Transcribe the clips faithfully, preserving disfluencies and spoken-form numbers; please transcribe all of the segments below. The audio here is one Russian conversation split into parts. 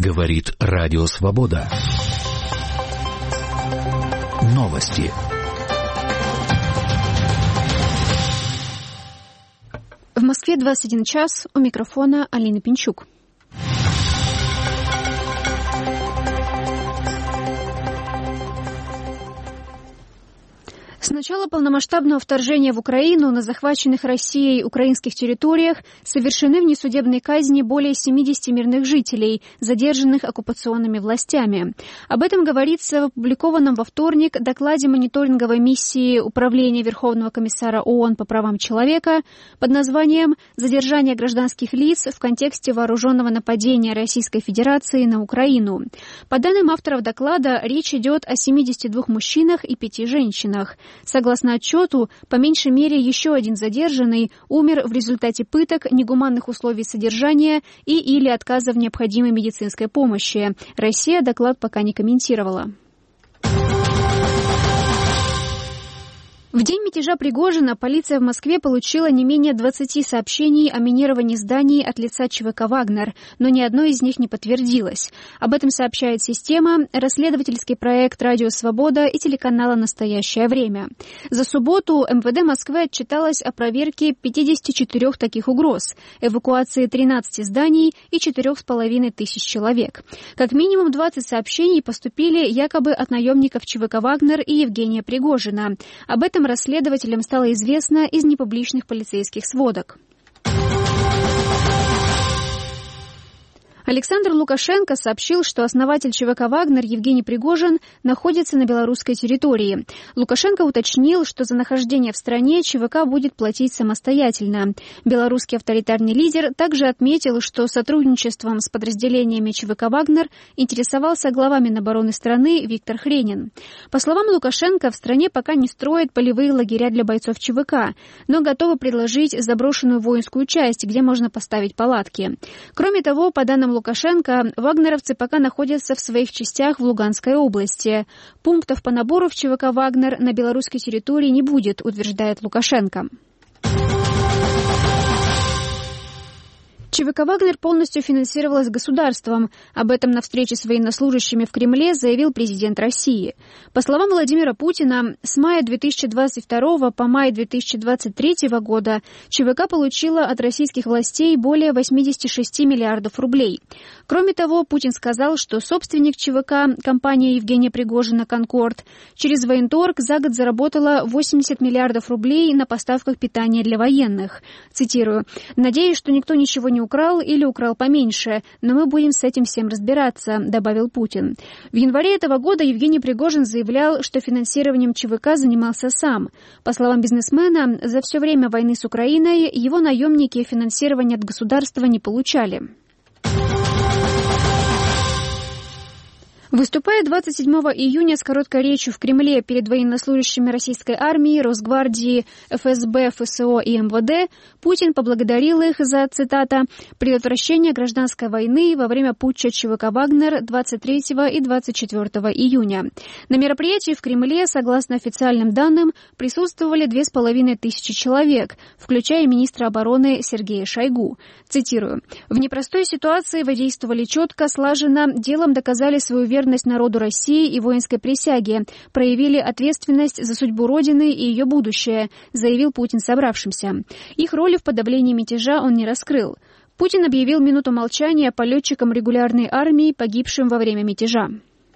Говорит Радио Свобода. Новости. В Москве двадцать один час. У микрофона Алина Пинчук. С начала полномасштабного вторжения в Украину на захваченных Россией украинских территориях совершены внесудебные казни более семидесяти мирных жителей, задержанных оккупационными властями. Об этом говорится в опубликованном во вторник докладе мониторинговой миссии Управления Верховного комиссара ООН по правам человека под названием «Задержание гражданских лиц в контексте вооруженного нападения Российской Федерации на Украину». По данным авторов доклада, речь идет о семидесяти двух мужчинах и пяти женщинах. Согласно отчету, по меньшей мере еще один задержанный умер в результате пыток, негуманных условий содержания и или отказа в необходимой медицинской помощи. Россия доклад пока не комментировала. В день мятежа Пригожина полиция в Москве получила не менее двадцати сообщений о минировании зданий от лица ЧВК «Вагнер», но ни одно из них не подтвердилось. Об этом сообщает система, расследовательский проект «Радио Свобода» и телеканала «Настоящее время». За субботу МВД Москвы отчиталось о проверке пятидесяти четырёх таких угроз, эвакуации тринадцати зданий и четырёх с половиной тысяч человек. Как минимум двадцать сообщений поступили якобы от наемников ЧВК «Вагнер» и Евгения Пригожина. Об этом расследователям стало известно из непубличных полицейских сводок. Александр Лукашенко сообщил, что основатель ЧВК «Вагнер» Евгений Пригожин находится на белорусской территории. Лукашенко уточнил, что за нахождение в стране ЧВК будет платить самостоятельно. Белорусский авторитарный лидер также отметил, что сотрудничеством с подразделениями ЧВК «Вагнер» интересовался глава Минобороны страны Виктор Хренин. По словам Лукашенко, в стране пока не строят полевые лагеря для бойцов ЧВК, но готовы предложить заброшенную воинскую часть, где можно поставить палатки. Кроме того, по данным Лукашенко, вагнеровцы пока находятся в своих частях в Луганской области. Пунктов по набору в ЧВК «Вагнер» на белорусской территории не будет, утверждает Лукашенко. ЧВК «Вагнер» полностью финансировалась государством. Об этом на встрече с военнослужащими в Кремле заявил президент России. По словам Владимира Путина, с мая две тысячи двадцать второго по май две тысячи двадцать третьего года ЧВК получила от российских властей более восьмидесяти шести миллиардов рублей. Кроме того, Путин сказал, что собственник ЧВК, компания Евгения Пригожина «Конкорд», через военторг за год заработала восемьдесят миллиардов рублей на поставках питания для военных. Цитирую: «Надеюсь, что никто ничего не украл или украл поменьше, но мы будем с этим всем разбираться», добавил Путин. В январе этого года Евгений Пригожин заявлял, что финансированием ЧВК занимался сам. По словам бизнесмена, за все время войны с Украиной его наемники финансирование от государства не получали. Выступая двадцать седьмого июня с короткой речью в Кремле перед военнослужащими российской армии, Росгвардии, ФСБ, ФСО и МВД, Путин поблагодарил их за, цитата, «предотвращение гражданской войны во время путча ЧВК «Вагнер» двадцать третьего и двадцать четвёртого июня». На мероприятии в Кремле, согласно официальным данным, присутствовали две с половиной тысячи человек, включая министра обороны Сергея Шойгу. Цитирую: «В непростой ситуации вы действовали четко, слаженно, делом доказали свою верность народу России и воинской присяге, проявили ответственность за судьбу Родины и ее будущее», заявил Путин собравшимся. Их роли в подавлении мятежа он не раскрыл. Путин объявил минуту молчания по летчикам регулярной армии, погибшим во время мятежа.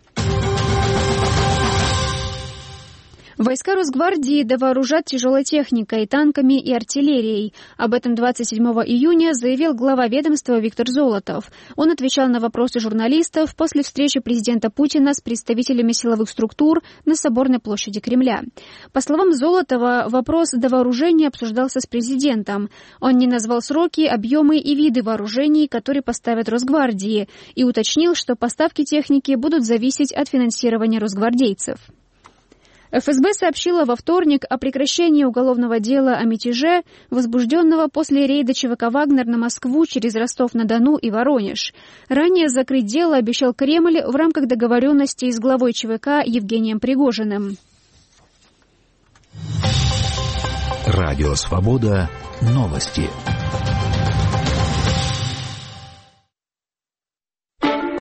Войска Росгвардии довооружат тяжелой техникой, танками и артиллерией. Об этом двадцать седьмого июня заявил глава ведомства Виктор Золотов. Он отвечал на вопросы журналистов после встречи президента Путина с представителями силовых структур на Соборной площади Кремля. По словам Золотова, вопрос довооружения обсуждался с президентом. Он не назвал сроки, объемы и виды вооружений, которые поставят Росгвардии, и уточнил, что поставки техники будут зависеть от финансирования росгвардейцев. ФСБ сообщила во вторник о прекращении уголовного дела о мятеже, возбужденного после рейда ЧВК «Вагнер» на Москву через Ростов-на-Дону и Воронеж. Ранее закрыть дело обещал Кремль в рамках договоренности с главой ЧВК Евгением Пригожиным. Радио «Свобода». Новости.